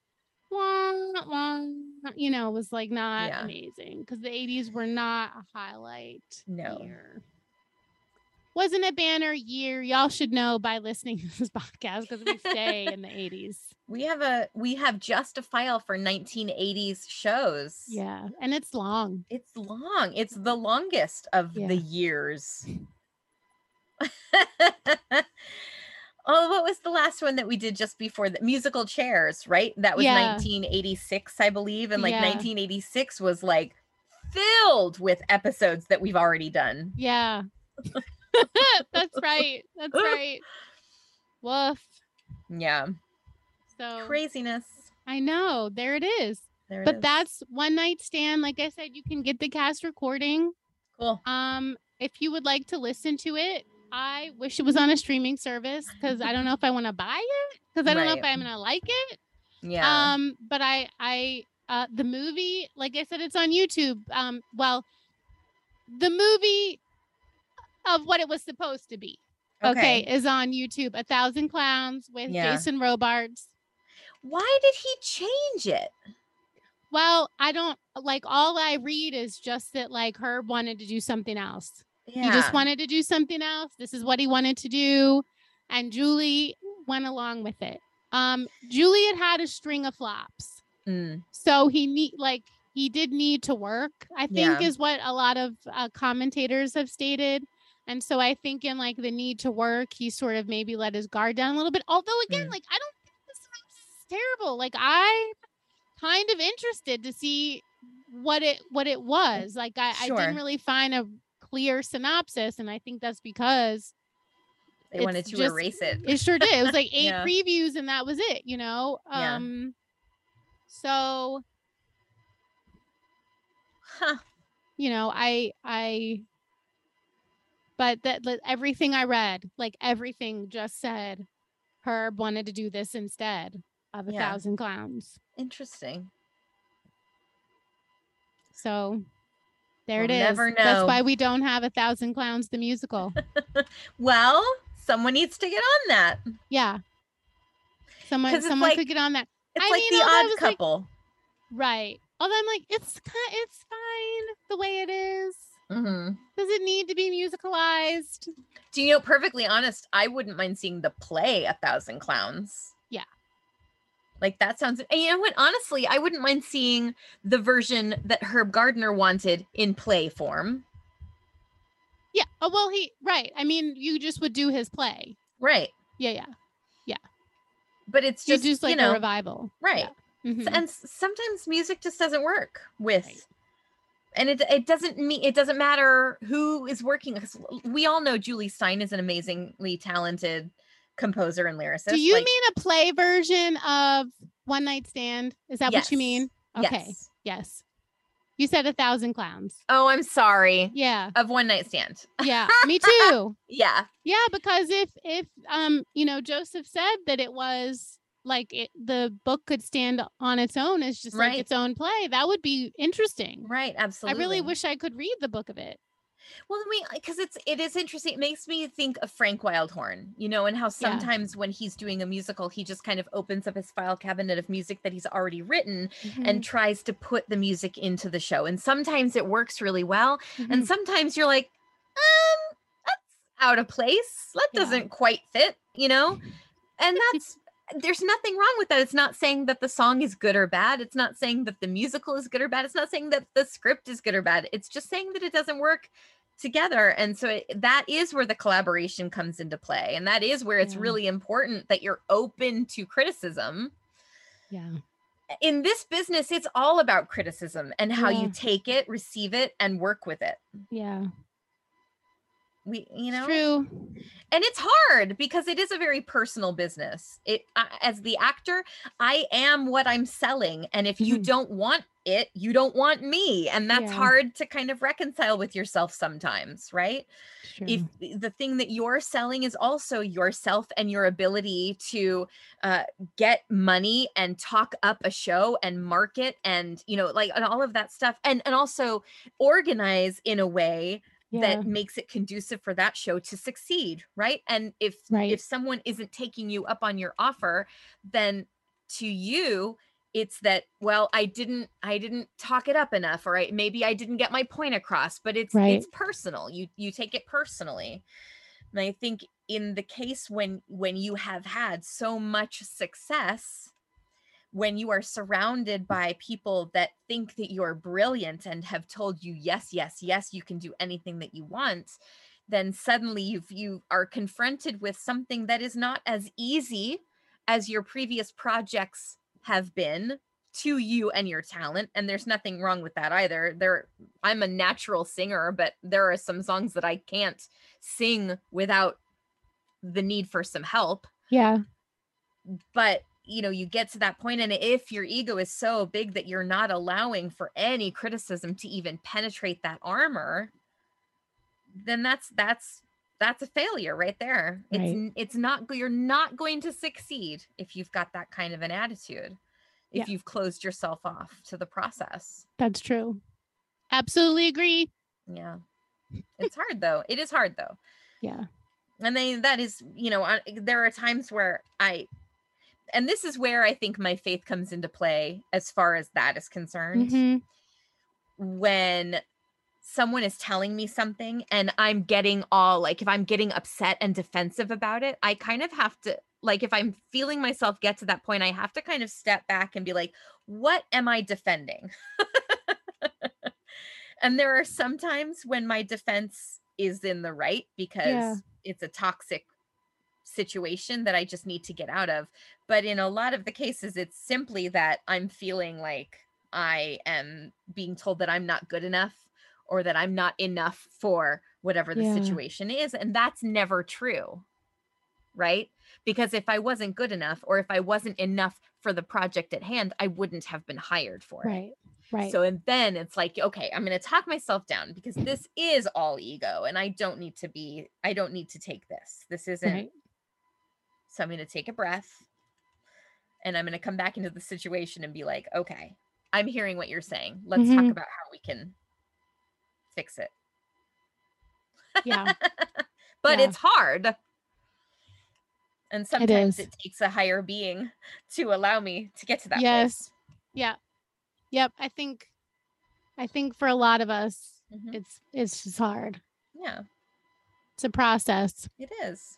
You know, it was like not amazing because the 80s were not a highlight year. Wasn't a banner year. Y'all should know by listening to this podcast because we stay in the 80s. We have just a file for 1980s shows. Yeah, and it's long. It's long. It's the longest of the years. Oh, what was the last one that we did just before the musical Chairs, right? That was 1986, I believe. And like 1986 was like filled with episodes that we've already done. Yeah. That's right. That's right. Woof. Yeah. So craziness. I know. There it is. But that's One Night Stand. Like I said, you can get the cast recording. Cool. If you would like to listen to it, I wish it was on a streaming service because I don't know if I want to buy it because I don't know if I'm gonna like it. Yeah. But I the movie, like I said, it's on YouTube. Well, the movie of what it was supposed to be, okay, is on YouTube. 1,000 Clowns with Jason Robards. Why did he change it? Well, I don't like. All I read is just that like Herb wanted to do something else. Yeah. He just wanted to do something else. This is what he wanted to do. And Julie went along with it. Julie had a string of flops. So he did need to work, I think is what a lot of commentators have stated. And so I think in like the need to work, he sort of maybe let his guard down a little bit. Although again, like I don't think this is terrible. Like I'm kind of interested to see what it was. Like I didn't really find a clear synopsis, and I think that's because they wanted to erase it. It sure did. It was like 8 previews and that was it, you know. So you know, but everything I read, like everything just said Herb wanted to do this instead of 1,000 Clowns. Interesting. So there we'll it is. Never know. That's why we don't have 1,000 Clowns the musical. Well, someone needs to get on that. Yeah. Someone like, could get on that. It's like The Odd Couple. Like, right. Although I'm like, it's fine the way it is. Does it need to be musicalized? Do you know, perfectly honest, I wouldn't mind seeing the play 1,000 Clowns. Yeah. Like that sounds, and you know what? Honestly, I wouldn't mind seeing the version that Herb Gardner wanted in play form. Yeah. Oh, well, right. I mean, you just would do his play. Right. Yeah. But it's just, like a revival. Right. Yeah. And sometimes music just doesn't work with, and it doesn't matter who is working. Because we all know Julie Stein is an amazingly talented composer and lyricist. Do you mean a play version of One Night Stand? Is that what you mean? Okay. Yes. You said 1,000 Clowns. Oh, I'm sorry. Yeah. Of One Night Stand. Yeah. Me too. Yeah. Yeah, because if you know, Joseph said that it was the book could stand on its own as just like Right. its own play. That would be interesting. Right. I Absolutely. really wish I could read the book of it. Well, because it is interesting. It makes me think of Frank Wildhorn, and how sometimes when he's doing a musical, he just kind of opens up his file cabinet of music that he's already written and tries to put the music into the show. And sometimes it works really well. And sometimes you're like, that's out of place. That doesn't quite fit, and there's nothing wrong with that. It's not saying that the song is good or bad. It's not saying that the musical is good or bad. It's not saying that the script is good or bad. It's just saying that it doesn't work together. And so that is where the collaboration comes into play. And that is where it's really important that you're open to criticism. Yeah. In this business, it's all about criticism and how you take it, receive it, and work with it. Yeah. It's true. And it's hard because it is a very personal business. As the actor, I am what I'm selling. And if you don't want it, you don't want me. And that's hard to kind of reconcile with yourself sometimes, right? Sure. If the thing that you're selling is also yourself and your ability to get money and talk up a show and market and, and all of that stuff. And also organize in a way that makes it conducive for that show to succeed, right? And if someone isn't taking you up on your offer, then to you, it's that, well, I didn't talk it up enough, or maybe I didn't get my point across, but it's personal. You take it personally. And I think in the case when you have had so much success, when you are surrounded by people that think that you're brilliant and have told you, yes, you can do anything that you want, then suddenly you are confronted with something that is not as easy as your previous projects have been to you and your talent. And there's nothing wrong with that either. I'm a natural singer, but there are some songs that I can't sing without the need for some help. Yeah. But you get to that point, and if your ego is so big that you're not allowing for any criticism to even penetrate that armor, then that's a failure right there. Right. You're not going to succeed if you've got that kind of an attitude, if you've closed yourself off to the process. That's true. Absolutely agree. Yeah. It's hard though. It is hard though. Yeah. And then that is, there are times where and this is where I think my faith comes into play as far as that is concerned. When someone is telling me something and I'm getting all if I'm getting upset and defensive about it, I kind of have to, if I'm feeling myself get to that point, I have to kind of step back and be like, what am I defending? And there are some times when my defense is in the right because it's a toxic situation that I just need to get out of. But in a lot of the cases, it's simply that I'm feeling like I am being told that I'm not good enough or that I'm not enough for whatever the situation is. And that's never true, right? Because if I wasn't good enough or if I wasn't enough for the project at hand, I wouldn't have been hired for it. Right. So, and then it's like, okay, I'm going to talk myself down because this is all ego and I don't need to take this. This isn't. Right. So I'm going to take a breath and I'm going to come back into the situation and be like, okay, I'm hearing what you're saying. Let's talk about how we can fix it. Yeah. But it's hard. And sometimes it takes a higher being to allow me to get to that place. Yeah. Yep. I think for a lot of us, it's just hard. Yeah. It's a process. It is.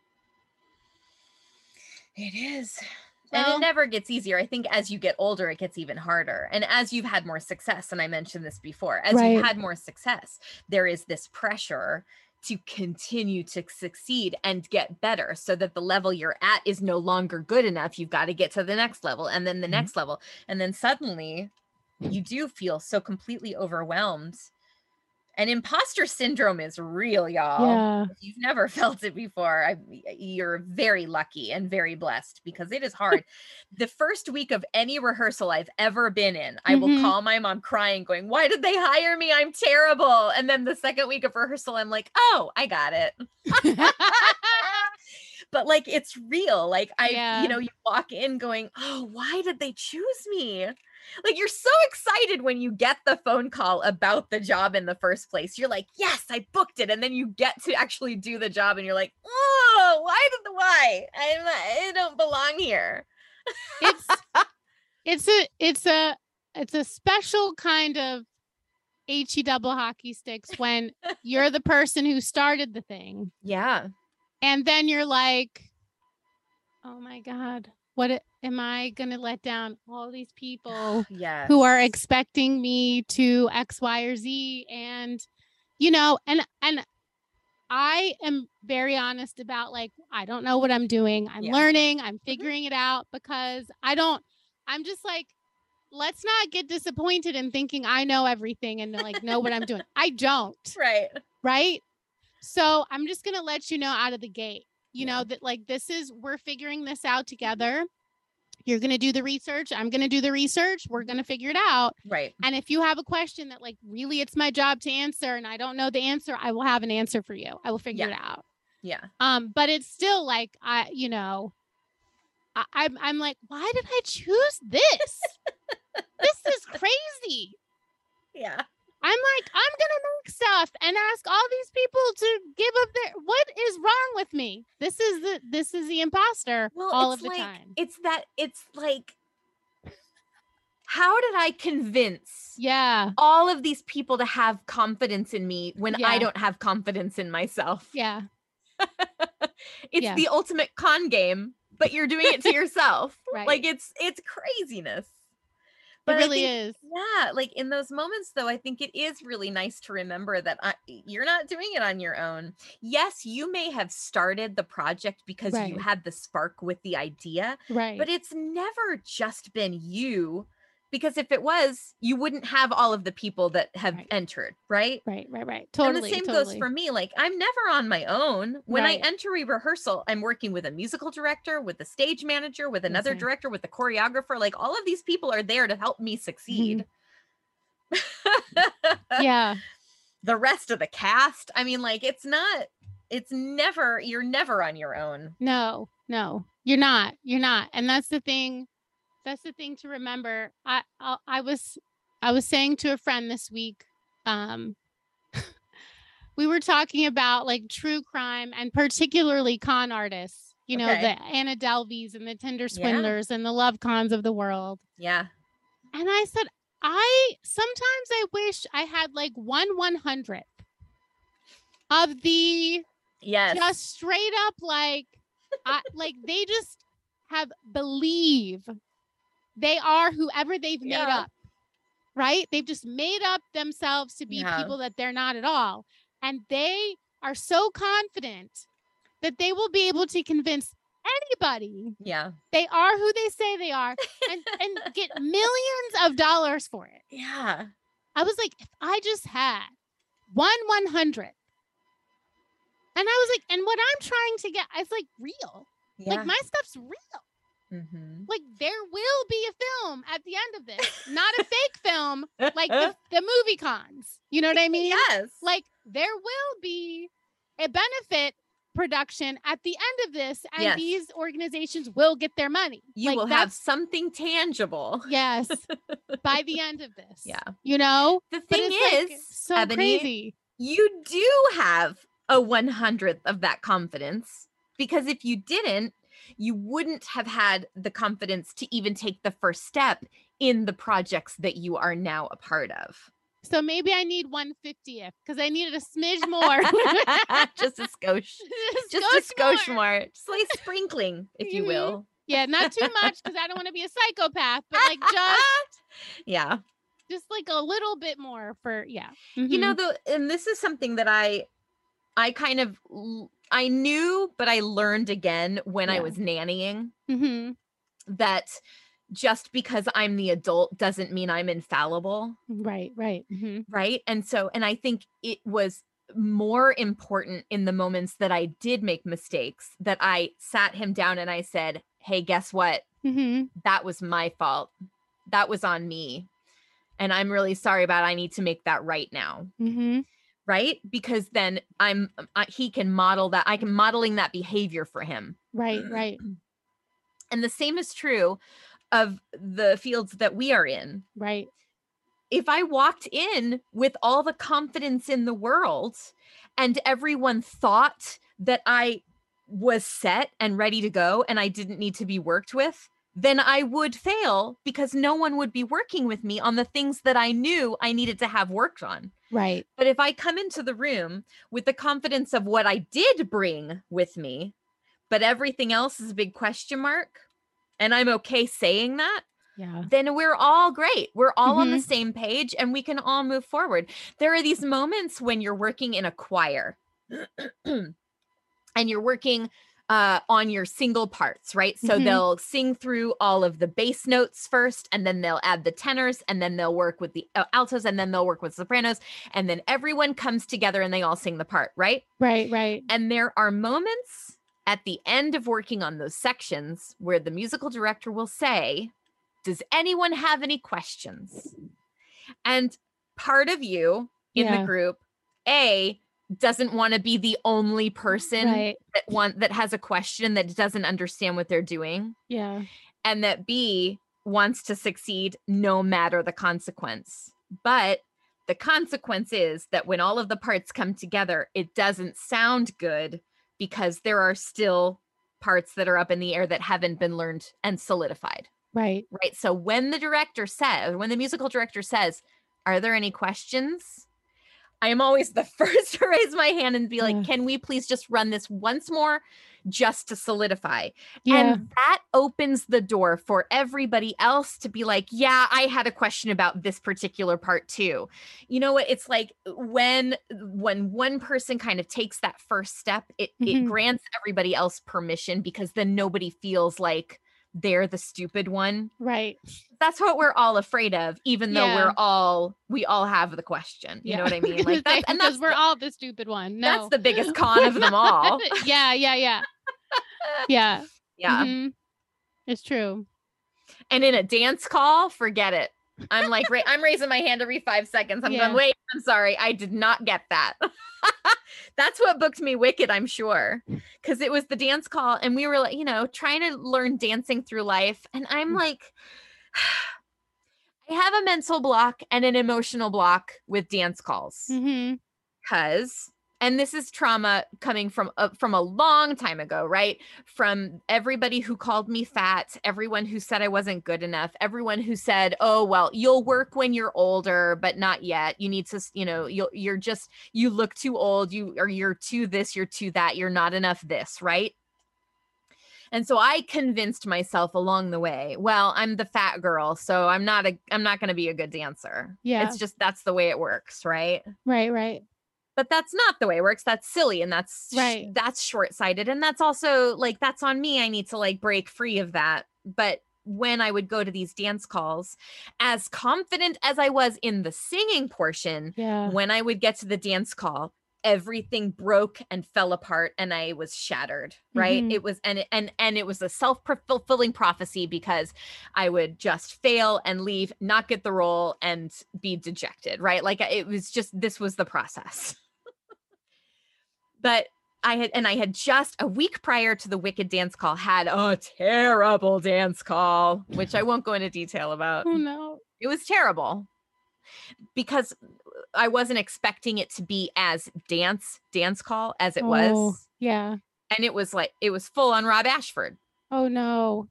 It is. And it never gets easier. I think as you get older, it gets even harder. And as you've had more success, and I mentioned this before, as you've had more success, there is this pressure to continue to succeed and get better so that the level you're at is no longer good enough. You've got to get to the next level and then the next level. And then suddenly you do feel so completely overwhelmed. And imposter syndrome is real, y'all. Yeah. If you've never felt it before, you're very lucky and very blessed because it is hard. The first week of any rehearsal I've ever been in, I will call my mom crying, going, why did they hire me? I'm terrible. And then the second week of rehearsal, I'm like, oh, I got it. but like it's real. Like Yeah. you walk in going, oh, why did they choose me? Like you're so excited when you get the phone call about the job in the first place. You're like, yes, I booked it. And then you get to actually do the job and you're like, oh, why? I don't belong here. It's a special kind of HE double hockey sticks when you're the person who started the thing. Yeah. And then you're like, oh my God, am I going to let down all these people Yes. who are expecting me to X, Y, or Z? And, and I am very honest about like, I don't know what I'm doing. I'm learning, I'm figuring it out because I'm just like, let's not get disappointed in thinking I know everything and like know what I'm doing. I don't. Right. So I'm just going to let you know out of the gate, you know, that like, we're figuring this out together. You're going to do the research. I'm going to do the research. We're going to figure it out. Right. And if you have a question that like, really it's my job to answer and I don't know the answer, I will have an answer for you. I will figure it out. Yeah. But it's still like, I'm like, why did I choose this? This is crazy. Yeah. I'm like, I'm going to make stuff and ask all these people to give up what is wrong with me? This is the imposter all of the time. It's like, how did I convince all of these people to have confidence in me when I don't have confidence in myself? Yeah. It's the ultimate con game, but you're doing it to yourself. Right. Like it's craziness. But it really is. Yeah. Like in those moments though, I think it is really nice to remember that you're not doing it on your own. Yes, you may have started the project because you had the spark with the idea, but it's never just been you. Because if it was, you wouldn't have all of the people that have entered, right? Right. Totally. And the same goes for me. Like, I'm never on my own. When I enter a rehearsal, I'm working with a musical director, with a stage manager, with another director, with the choreographer. Like, all of these people are there to help me succeed. Yeah. The rest of the cast, I mean, like, you're never on your own. No, you're not. And that's the thing. That's the thing to remember. I was saying to a friend this week, we were talking about like true crime and particularly con artists, the Anna Delveys and the Tinder swindlers and the Love Cons of the world. Yeah. And I said, sometimes I wish I had like 1/100th of the just straight up like they just believe they are whoever they've made up, right? They've just made up themselves to be people that they're not at all. And they are so confident that they will be able to convince anybody they are who they say they are and get millions of dollars for it. Yeah. I was like, if I just had 1/100th. And I was like, and what I'm trying to get is like real. Yeah. Like my stuff's real. Mm-hmm. Like there will be a film at the end of this, not a fake film like the movie cons. You know what I mean? Yes. Like there will be a benefit production at the end of this, and these organizations will get their money. You will have something tangible. Yes. By the end of this. Yeah. The thing is, like, so Ebony, crazy. You do have a 100th of that confidence, because if you didn't, you wouldn't have had the confidence to even take the first step in the projects that you are now a part of. So maybe I need 1/50th because I needed a smidge more. Just a skosh. Just a skosh more. Just like sprinkling, if you will. Yeah, not too much because I don't want to be a psychopath, but like just like a little bit more for Mm-hmm. And this is something that I kind of I knew, but I learned again when I was nannying that just because I'm the adult doesn't mean I'm infallible. Right. Mm-hmm. Right. And I think it was more important in the moments that I did make mistakes that I sat him down and I said, hey, guess what? Mm-hmm. That was my fault. That was on me. And I'm really sorry about it. I need to make that right now. Mm-hmm. right? Because then he can model that. I can modeling that behavior for him. Right, right, And the same is true of the fields that we are in. right. If I walked in with all the confidence in the world and everyone thought that I was set and ready to go and I didn't need to be worked with, then I would fail because no one would be working with me on the things that I knew I needed to have worked on. Right. But if I come into the room with the confidence of what I did bring with me, but everything else is a big question mark, and I'm okay saying that, Yeah. then we're all great. We're all on the same page and we can all move forward. There are these moments when you're working in a choir and you're working on your single parts, right? So they'll sing through all of the bass notes first, and then they'll add the tenors, and then they'll work with the altos, and then they'll work with sopranos, and then everyone comes together and they all sing the part, right? Right, right. And there are moments at the end of working on those sections where the musical director will say, does anyone have any questions? And part of you in the group, doesn't want to be the only person that has a question that doesn't understand what they're doing. Yeah. And that B wants to succeed no matter the consequence. But the consequence is that when all of the parts come together, it doesn't sound good because there are still parts that are up in the air that haven't been learned and solidified. Right. Right. So when the musical director says, are there any questions? I am always the first to raise my hand and be like, can we please just run this once more just to solidify? Yeah. And that opens the door for everybody else to be like, yeah, I had a question about this particular part too. You know what? It's like when one person kind of takes that first step, it grants everybody else permission, because then nobody feels like they're the stupid one. Right. That's what we're all afraid of, even though we all have the question. You know what I mean? Like that's we're all the stupid one. No. That's the biggest con of them all. Yeah. Yeah. Yeah. It's true. And in a dance call, forget it. I'm like, I'm raising my hand every 5 seconds. I'm going, wait, I'm sorry. I did not get that. That's what booked me Wicked, I'm sure. Because it was the dance call and we were like, trying to learn dancing through life. And I'm like, I have a mental block and an emotional block with dance calls. Because, and this is trauma coming from a long time ago, right? From everybody who called me fat, everyone who said I wasn't good enough, everyone who said, oh, well, you'll work when you're older, but not yet. You need to, you look too old, you're too this, you're too that, you're not enough this, right? And so I convinced myself along the way, well, I'm the fat girl, so I'm not going to be a good dancer. Yeah. It's just, that's the way it works, right? Right. But that's not the way it works. That's silly. And that's short-sighted. And that's also like, that's on me. I need to like break free of that. But when I would go to these dance calls, as confident as I was in the singing portion, when I would get to the dance call, everything broke and fell apart and I was shattered, right? It was, and it was a self-fulfilling prophecy, because I would just fail and leave, not get the role, and be dejected, right? Like it was just, this was the process. But I had just a week prior to the Wicked dance call had a terrible dance call, which I won't go into detail about. Oh no. It was terrible because I wasn't expecting it to be as dance call as it was. Yeah. And it was full on Rob Ashford. Oh no.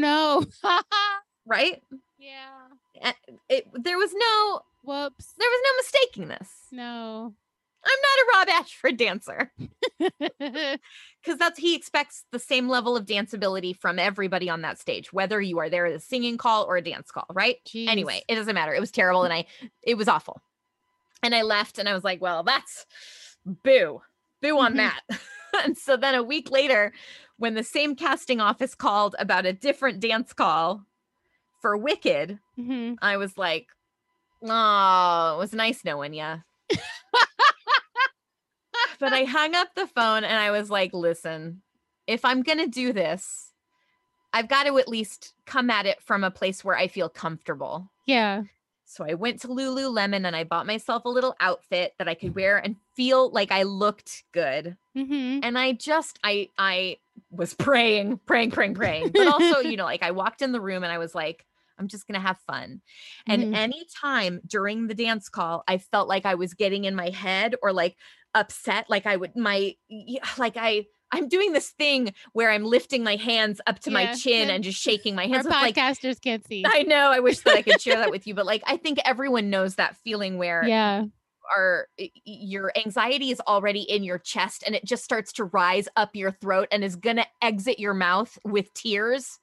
Right? Yeah. There was no mistaking this. No. I'm not a Rob Ashford dancer. Because he expects the same level of danceability from everybody on that stage, whether you are there at a singing call or a dance call, right? Jeez. Anyway, it doesn't matter. It was terrible and it was awful. And I left and I was like, well, that's boo on that. And so then a week later, when the same casting office called about a different dance call for Wicked, I was like, oh, it was nice knowing ya. But I hung up the phone and I was like, listen, if I'm going to do this, I've got to at least come at it from a place where I feel comfortable. Yeah. So I went to Lululemon and I bought myself a little outfit that I could wear and feel like I looked good. Mm-hmm. And I was praying. But also, like I walked in the room and I was like, I'm just going to have fun. And anytime during the dance call, I felt like I was getting in my head or like upset, like I'm doing this thing where I'm lifting my hands up to my chin and just shaking my hands. Our podcasters can't see. I know. I wish that I could share that with you, but like, I think everyone knows that feeling where your anxiety is already in your chest and it just starts to rise up your throat and is going to exit your mouth with tears.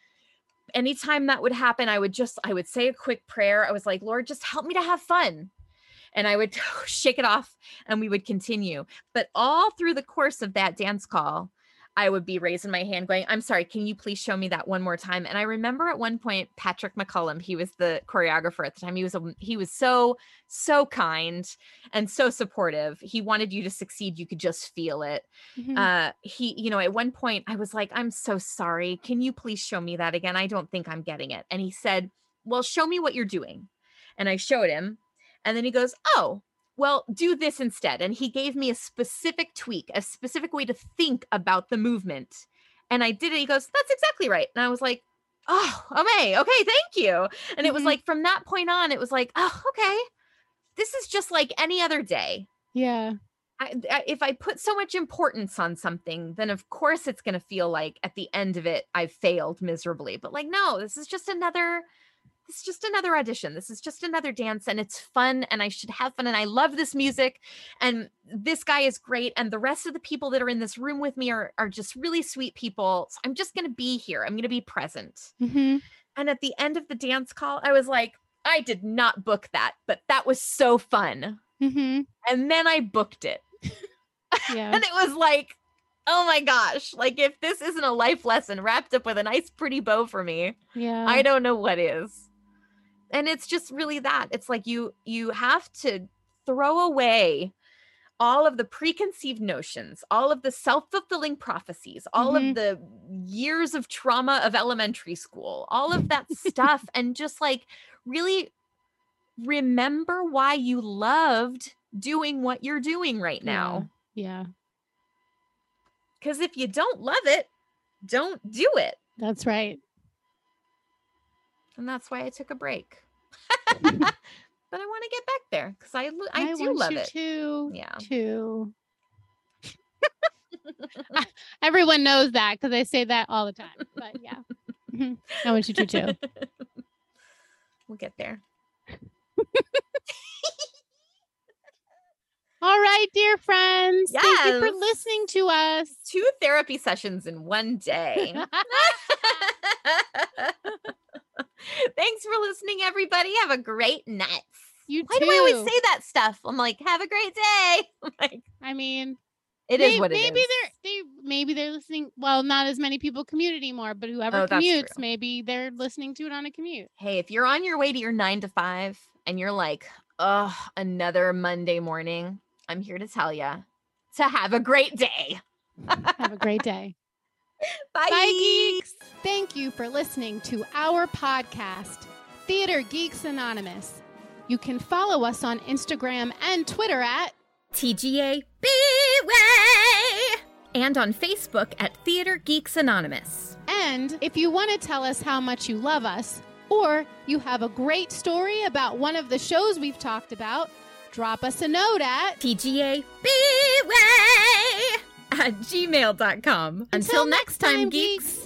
Anytime that would happen, I would say a quick prayer. I was like, Lord, just help me to have fun. And I would shake it off and we would continue. But all through the course of that dance call, I would be raising my hand going, I'm sorry, can you please show me that one more time? And I remember at one point, Patrick McCullum, he was the choreographer at the time. He was so, so kind and so supportive. He wanted you to succeed. You could just feel it. Mm-hmm. At one point I was like, I'm so sorry. Can you please show me that again? I don't think I'm getting it. And he said, well, show me what you're doing. And I showed him. And then he goes, oh, well, do this instead. And he gave me a specific tweak, a specific way to think about the movement. And I did it. He goes, that's exactly right. And I was like, oh, okay, thank you. And it was like, from that point on, it was like, oh, okay, this is just like any other day. Yeah. If I put so much importance on something, then of course it's going to feel like at the end of it, I've failed miserably. But like, no, this is just another audition. This is just another dance and it's fun and I should have fun. And I love this music and this guy is great. And the rest of the people that are in this room with me are just really sweet people. So I'm just going to be here. I'm going to be present. Mm-hmm. And at the end of the dance call, I was like, I did not book that, but that was so fun. Mm-hmm. And then I booked it. Yeah. And it was like, oh my gosh, like if this isn't a life lesson wrapped up with a nice pretty bow for me, I don't know what is. And it's just really that. It's like you have to throw away all of the preconceived notions, all of the self-fulfilling prophecies, all of the years of trauma of elementary school, all of that stuff, and just like really remember why you loved doing what you're doing right now. Yeah. Because if you don't love it, don't do it. That's right. And that's why I took a break. But I want to get back there because I do love it. Too. Everyone knows that because I say that all the time. But yeah, I want you to too. We'll get there. All right, dear friends. Yes. Thank you for listening to us. 2 therapy sessions in one day. Thanks for listening, everybody. Have a great night. Why do I always say that stuff? I'm like, have a great day. I'm like, I mean, it is what it is. Maybe they're listening. Well, not as many people commute anymore, but whoever commutes, maybe they're listening to it on a commute. Hey, if you're on your way to your 9 to 5 and you're like, oh, another Monday morning, I'm here to tell you to have a great day. Have a great day. Bye. Bye, geeks. Thank you for listening to our podcast, Theater Geeks Anonymous. You can follow us on Instagram and Twitter at TGA B-Way and on Facebook at Theater Geeks Anonymous. And if you want to tell us how much you love us, or you have a great story about one of the shows we've talked about, drop us a note at TGA B-Way at gmail.com. Until next time, geeks.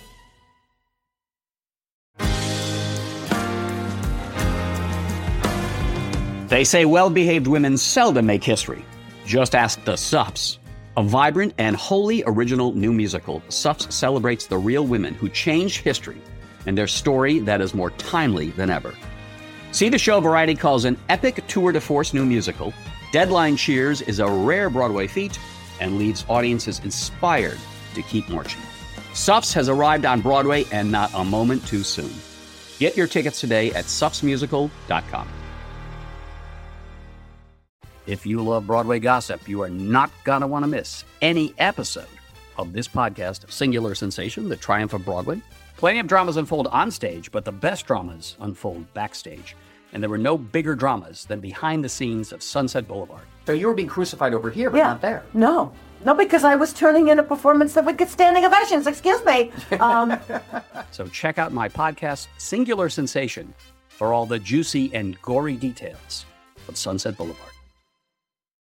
They say well-behaved women seldom make history. Just ask the Suffs. A vibrant and wholly original new musical, Suffs celebrates the real women who changed history and their story that is more timely than ever. See the show Variety calls an epic tour de force new musical. Deadline cheers is a rare Broadway feat and leaves audiences inspired to keep marching. Suffs has arrived on Broadway and not a moment too soon. Get your tickets today at suffsmusical.com. If you love Broadway gossip, you are not going to want to miss any episode of this podcast, Singular Sensation, The Triumph of Broadway. Plenty of dramas unfold on stage, but the best dramas unfold backstage. And there were no bigger dramas than behind the scenes of Sunset Boulevard. So you were being crucified over here, but Yeah. not there. No, because I was turning in a performance that would get standing ovations. Excuse me. So check out my podcast, Singular Sensation, for all the juicy and gory details of Sunset Boulevard.